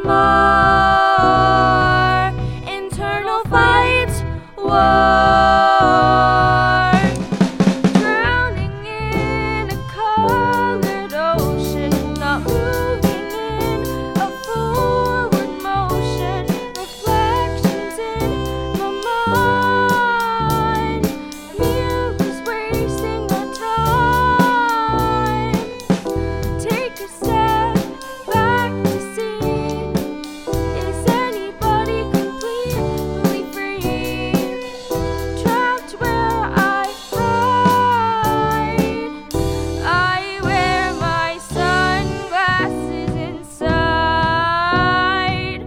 more internal fight, war. Drowning in a colored ocean, not moving in a forward motion. Reflections in my mind, mirrors wasting our time. Take a step back to see, is anybody completely free? Trapped where I hide, I wear my sunglasses inside.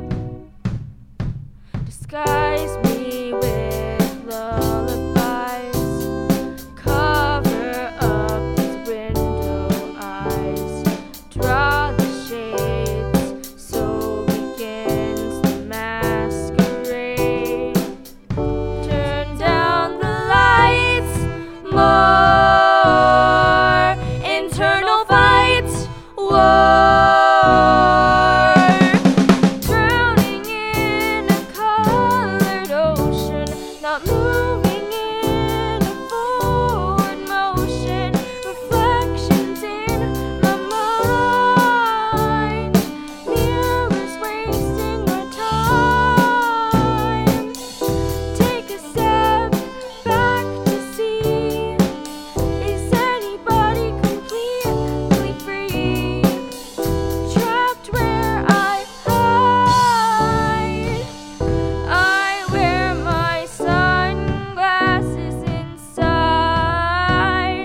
Disguise me with lullabies, cover up these window eyes. Draw the shades, so begins the masquerade. Turn down the lights, more internal fight, war. Drowning in a colored ocean, not moving in a forward motion. Reflections in my mind, mirrors wasting our time. Take a step back to see, is anybody completely free? Trapped where I hide, I wear my sunglasses inside.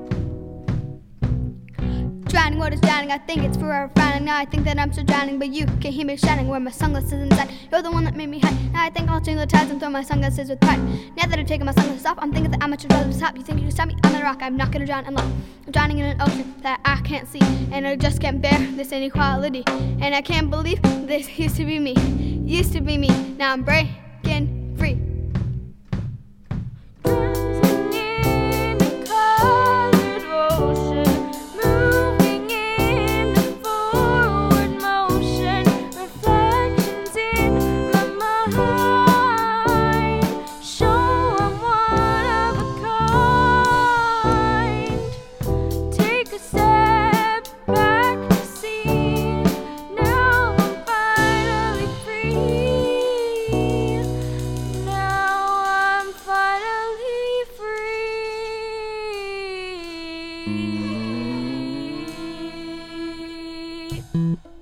Drowning, what is drowning? I think it's forever frowning. Now I think that I'm still drowning, but you can't hear me shouting. Wear my sunglasses inside. You're the one that made me hide. Now I think I'll change the tides and throw my sunglasses with pride. Now that I've taken my sunglasses off, I'm thinking that I much rather stop. You think you can stop me? I'm in a rock. I'm not gonna drown in love. I'm drowning in an ocean that I can't see, and I just can't bear this inequality. And I can't believe this used to be me. Used to be me. Now I'm breaking free. Drowning in a colored ocean, moving in a forward motion. Reflections in my mind, show I'm one of a kind. Take a step back to see, now I'm finally free. Now I'm finally free.